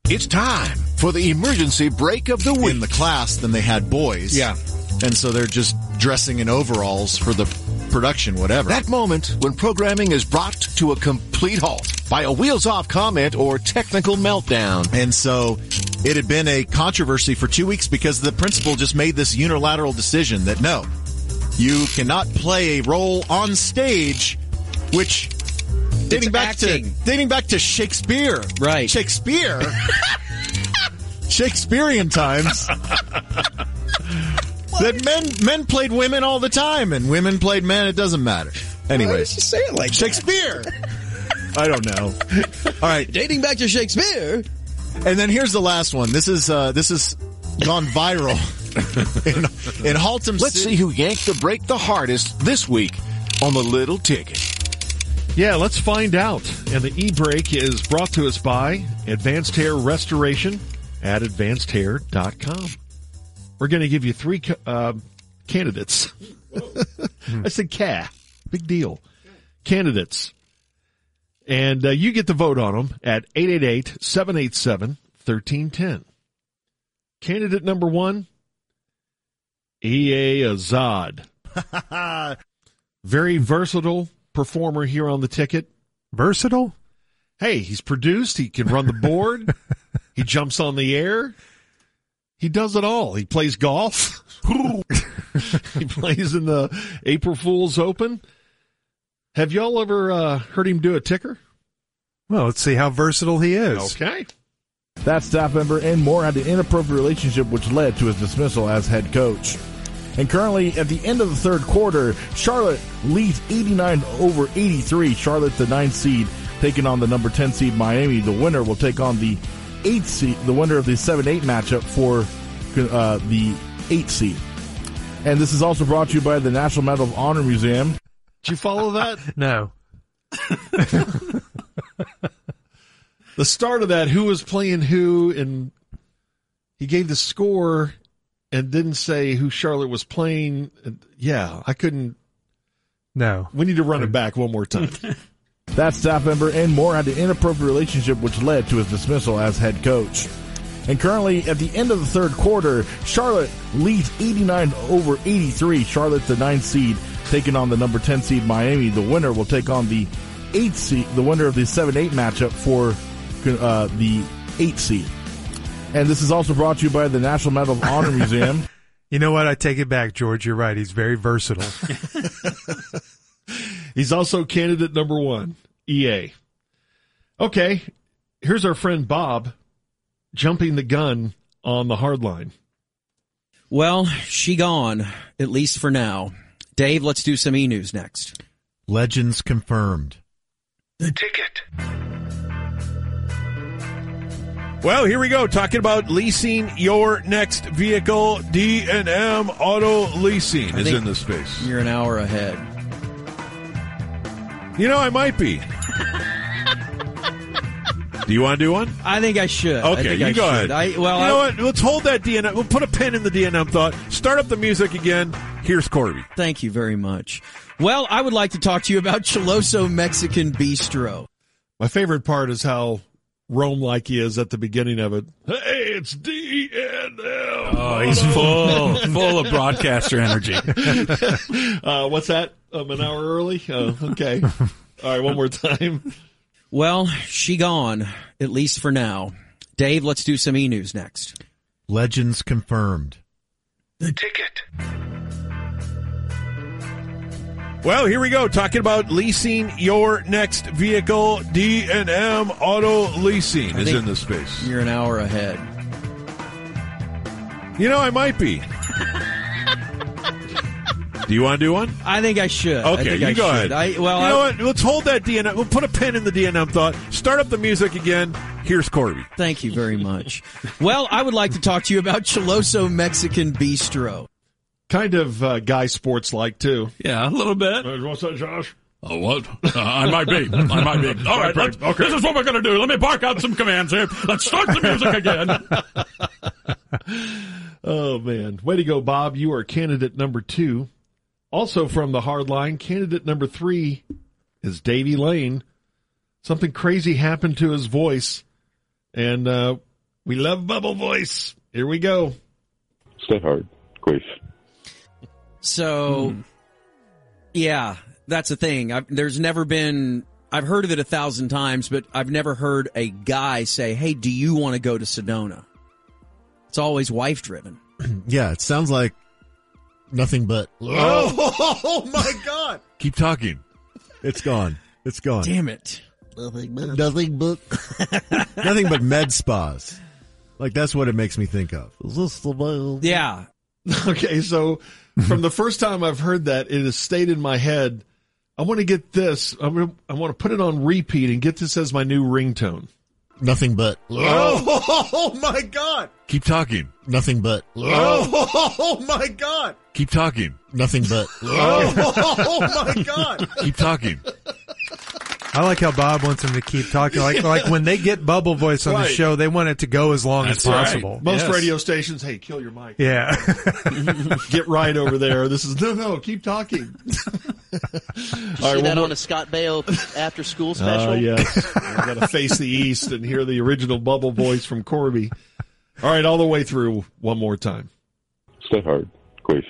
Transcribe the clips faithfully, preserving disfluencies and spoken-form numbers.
It's time for the emergency break of the week. In the class, then they had boys. Yeah. And so they're just dressing in overalls for the production, whatever. That moment when programming is brought to a complete halt by a wheels-off comment or technical meltdown. And so it had been a controversy for two weeks because the principal just made this unilateral decision that no, you cannot play a role on stage, which dating It's back acting. to dating back to Shakespeare, Right. Shakespeare, Shakespearean times. That men men played women all the time, and women played men. It doesn't matter. Anyways, Why did you say it like Shakespeare. I don't know. All right, dating back to Shakespeare? and then here's the last one. This is uh, this has gone viral in, in Haltom Let's City. see who yanked the break the hardest this week on the Little Ticket. Yeah, let's find out. And the e-break is brought to us by Advanced Hair Restoration at advanced hair dot com. We're going to give you three uh, candidates. I said ca. Big deal. Candidates. And uh, you get to vote on them at eight eight eight, seven eight seven, one three one zero. Candidate number one, E A Azad. Very versatile performer here on the ticket. Versatile? Hey, he's produced. He can run the board. He jumps on the air. He does it all. He plays golf. He plays in the April Fool's Open. Have y'all ever uh, heard him do a ticker? Well, let's see how versatile he is. Okay. That staff member and more had an inappropriate relationship which led to his dismissal as head coach. And currently, at the end of the third quarter, Charlotte leads eighty-nine over eighty-three. Charlotte, the ninth seed, taking on the number ten seed Miami. The winner will take on the eighth seed, the winner of the seven eight matchup for uh, the eighth seed. And this is also brought to you by the National Medal of Honor Museum. Did you follow that? No. The start of that, who was playing who, and he gave the score and didn't say who Charlotte was playing. Yeah, I couldn't. No. We need to run it back one more time. That staff member and more had an inappropriate relationship which led to his dismissal as head coach. And currently, at the end of the third quarter, Charlotte leads eighty-nine over eighty-three. Charlotte, the ninth seed, taking on the number ten seed Miami. The winner will take on the eighth seed, the winner of the seven eight matchup for uh, the eighth seed. And this is also brought to you by the National Medal of Honor Museum. You know what? I take it back, George. You're right. He's very versatile. He's also candidate number one, E A. Okay, here's our friend Bob jumping the gun on the hard line. Well, she gone, at least for now. Dave, let's do some e-news next. Legends confirmed. The Ticket. Well, here we go, talking about leasing your next vehicle. D and M Auto Leasing I is think in the space. You're an hour ahead. You know, I might be. Do you want to do one? I think I should. I Okay, think you I go should. ahead. I, well, you I, know what? Let's hold that D and M. We'll put a pin in the D and M thought. Start up the music again. Here's Corby. Thank you very much. Well, I would like to talk to you about Choloso Mexican Bistro. My favorite part is how Rome-like he is at the beginning of it. Hey, it's D and M. Oh, he's full, full of broadcaster energy. uh, what's that? Um, an hour early? Oh, okay. All right, one more time. Well, she gone, at least for now. Dave, let's do some e-news next. Legends confirmed. The Ticket. Well, here we go, talking about leasing your next vehicle. D and M Auto Leasing I is think in the space. You're an hour ahead. You know, I might be. Do you want to do one? I think I should. I Okay, think you I go should. ahead. I, well, you I, know what? Let's hold that D and M. We'll put a pin in the D and M thought. Start up the music again. Here's Corby. Thank you very much. Well, I would like to talk to you about Choloso Mexican Bistro. Kind of uh, guy sports like, too. Yeah, a little bit. Uh, what's that, Josh? Oh, what? Uh, I might be. I might be. All right, let's, Okay. this is what we're going to do. Let me bark out some commands here. Let's start the music again. Oh, man. Way to go, Bob. You are candidate number two. Also from the hard line, candidate number three is Davey Lane. Something crazy happened to his voice, and uh, We love Bubble Voice. Here we go. Stay hard, Grace. So, mm. yeah, that's the thing. I've, there's never been, I've heard of it a thousand times, but I've never heard a guy say, hey, do you want to go to Sedona? It's always wife-driven. Yeah, it sounds like nothing but. Oh, oh my God. Keep talking. It's gone. It's gone. Damn it. Nothing but. Nothing but. Nothing but med spas. Like, that's what it makes me think of. Is this the mail? Yeah. Okay, so from the first time I've heard that, it has stayed in my head. I want to get this. I want to, I want to put it on repeat and get this as my new ringtone. Nothing but. Oh, oh my God. Keep talking. Nothing but. Oh, oh my God. Keep talking. Nothing but. Oh, oh my God. Keep talking. I like how Bob wants him to keep talking. Like like when they get Bubble Voice on right. the show, they want it to go as long That's as possible. Right. Most yes. radio stations, hey, kill your mic. Yeah. Get right over there. This is, no, no, keep talking. Did you All see right, that more. on a Scott Baio after school special? Oh, uh, yes. I've got to face the east and hear the original Bubble Voice from Corby. All right, all the way through one more time. Stay hard, Grace.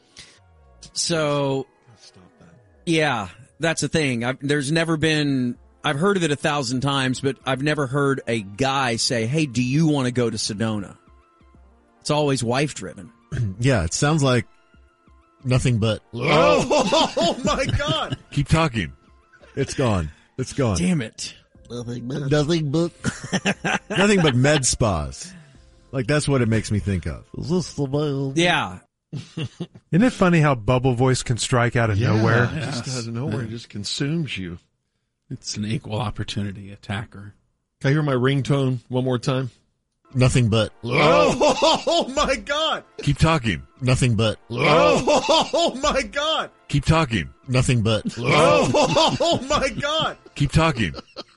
So, yeah, that's the thing. I've, there's never been, I've heard of it a thousand times, but I've never heard a guy say, hey, do you want to go to Sedona? It's always wife-driven. Yeah, it sounds like nothing but. Oh, oh my God. Keep talking. It's gone. It's gone. Damn it. Nothing but. Nothing but. Nothing but med spas. Like, that's what it makes me think of. Is this the mail? Yeah. Isn't it funny how Bubble Voice can strike out of Yeah, nowhere? just out of nowhere. It just consumes you. It's an equal opportunity attacker. Can I hear my ringtone one more time? Nothing but. Oh, oh my God. Keep talking. Nothing but. Oh, oh my God. Keep talking. Nothing but. Oh, oh my God. Keep talking.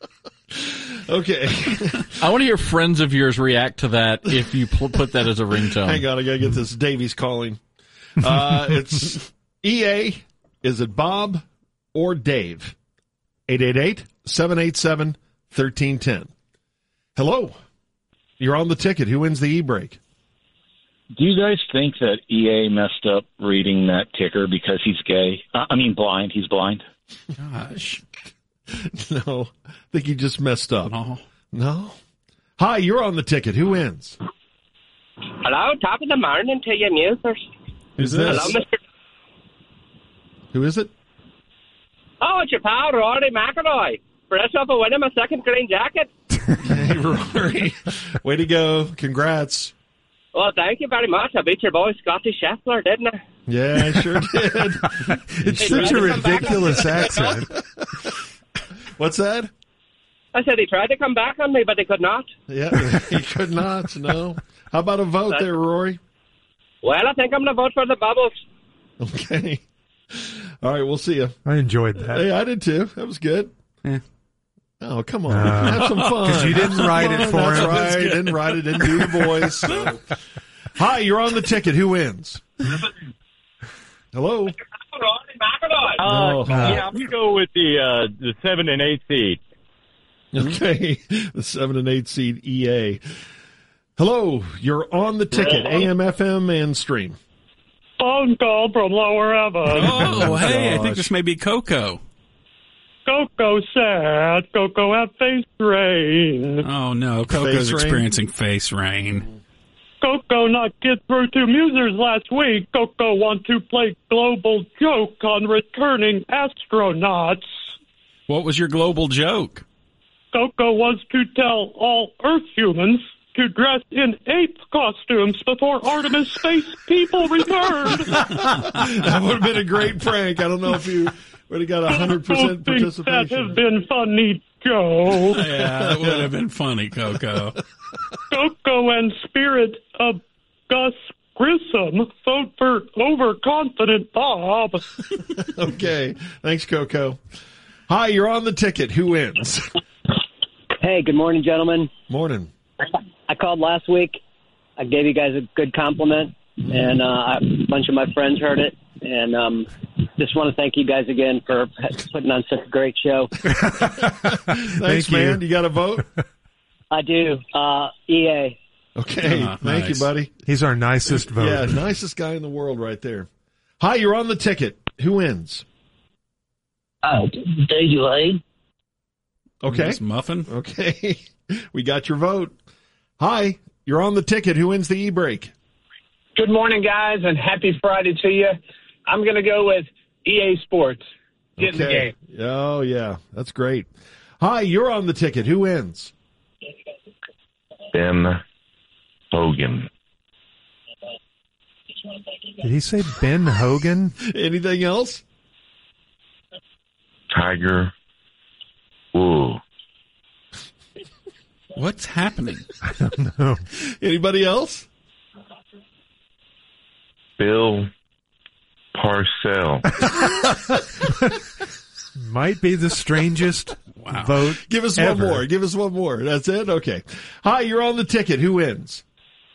Okay. I want to hear friends of yours react to that if you pl- put that as a ringtone. Hang on, I gotta get this. Davey's calling. Uh, it's E A. Is it Bob or Dave? eight eight eight, seven eight seven, one three one zero. Hello. You're on the ticket. Who wins the e-break? Do you guys think that E A messed up reading that ticker because he's gay? Uh, I mean, blind. He's blind. Gosh. No. I think he just messed up. No. No? Hi, you're on the ticket. Who wins? Hello, top of the morning to you, musers. Who's this? Hello, Mister Who is it? Oh, it's your pal, Rory McIlroy. Fresh off of winning my second green jacket. Hey, Rory. Way to go. Congrats. Well, thank you very much. I beat your boy, Scotty Scheffler, didn't I? Yeah, I sure did. It's such a ridiculous accent. What's that? I said he tried to come back on me, but he could not. Yeah, he could not, no. How about a vote there, Rory? Well, I think I'm going to vote for the Bubbles. Okay. All right, we'll see you. I enjoyed that. Hey, I did too. That was good. Yeah. Oh, come on. Uh, Have some fun. Because you didn't Have write fun. it for That's him. right. Didn't write it. Didn't do the voice. So. Hi, you're on the ticket. Who wins? Hello? Uh, No. yeah, I'm gonna go with the uh, the seven and eight seed. Okay, the seven and eight seed E A. Hello, you're on the ticket. A M, F M, and stream. Phone call from Lower Evan. Oh, hey, I gosh. think this may be Coco. Coco sad. Coco had face rain. Oh, no, Coco's Face rain? experiencing face rain. Coco not get through to Musers last week. Coco want to play global joke on returning astronauts. What was your global joke? Coco wants to tell all Earth humans to dress in ape costumes before Artemis space people return. That would have been a great prank. I don't know if you would have got one hundred percent Coco thinks that participation. has been funny, Joe. Yeah, that would have been funny, Coco. Coco and spirit of Gus Grissom vote for overconfident Bob. Okay, thanks, Coco. Hi, you're on the ticket. Who wins? Hey, good morning, gentlemen. Morning. I called last week. I gave you guys a good compliment, and uh, a bunch of my friends heard it. And um, just want to thank you guys again for putting on such a great show. Thanks, Thank you. man. You got a vote? I do. Uh, E A, Okay, Ah, thank nice. you, buddy. He's our nicest vote. Yeah, nicest guy in the world right there. Hi, you're on the ticket. Who wins? Oh, D J Lane. Okay. Miss Muffin. Okay. We got your vote. Hi, you're on the ticket. Who wins the e-break? Good morning, guys, and happy Friday to you. I'm going to go with E A Sports. Get in the game. Oh, yeah. That's great. Hi, you're on the ticket. Who wins? Ben Hogan. Did he say Ben Hogan? Anything else? Tiger Woods. What's happening? I don't know. Anybody else? Bill Parcell. Might be the strangest Wow. vote. Give us ever. one more. Give us one more. That's it? Okay. Hi, you're on the ticket. Who wins?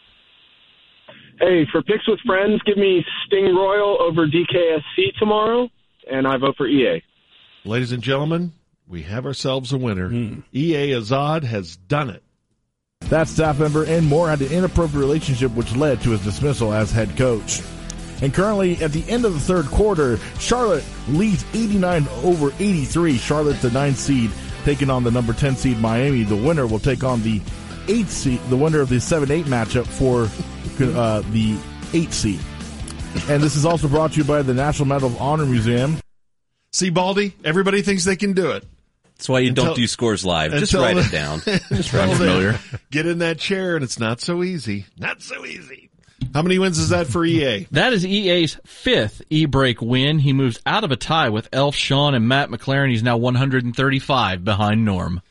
Hey, for Picks with Friends, give me Sting Royal over D K S C tomorrow, and I vote for E A. Ladies and gentlemen, we have ourselves a winner. Hmm. E A Azad has done it. That staff member and more had an inappropriate relationship which led to his dismissal as head coach. And currently, at the end of the third quarter, Charlotte leads eighty-nine over eighty-three. Charlotte, the ninth seed, taking on the number ten seed Miami. The winner will take on the eighth seed, the winner of the seven eight matchup for uh, the eighth seed. And this is also brought to you by the National Medal of Honor Museum. See, Baldy, everybody thinks they can do it. That's why you Until- don't do scores live. Just until write the- it down. Just until I'm they familiar. Get in that chair, and it's not so easy. Not so easy. How many wins is that for E A? That is E A's fifth e-break win. He moves out of a tie with Elf Sean and Matt McLaren. He's now one hundred thirty-five behind Norm.